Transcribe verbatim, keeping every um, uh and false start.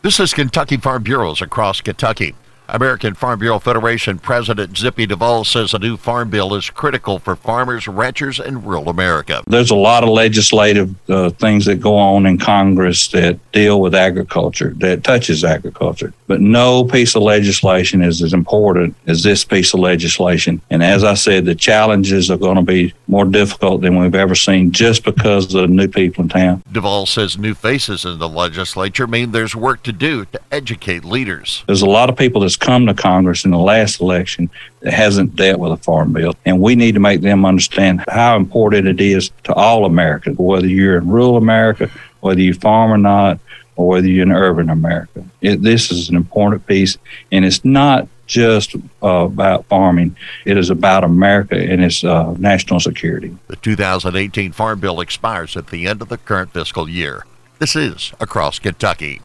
This is Kentucky Farm Bureaus across Kentucky. American Farm Bureau Federation President Zippy Duvall says a new farm bill is critical for farmers, ranchers, and rural America. There's a lot of legislative uh, things that go on in Congress that deal with agriculture, that touches agriculture. But no piece of legislation is as important as this piece of legislation. And as I said, the challenges are going to be more difficult than we've ever seen just because of the new people in town. Duvall says new faces in the legislature mean there's work to do to educate leaders. There's a lot of people that's come to Congress in the last election that hasn't dealt with a farm bill. And we need to make them understand how important it is to all Americans, whether you're in rural America, whether you farm or not, or whether you're in urban America. It, this is an important piece, and it's not just uh, about farming. It is about America and its uh, national security. The two thousand eighteen Farm Bill expires at the end of the current fiscal year. This is Across Kentucky.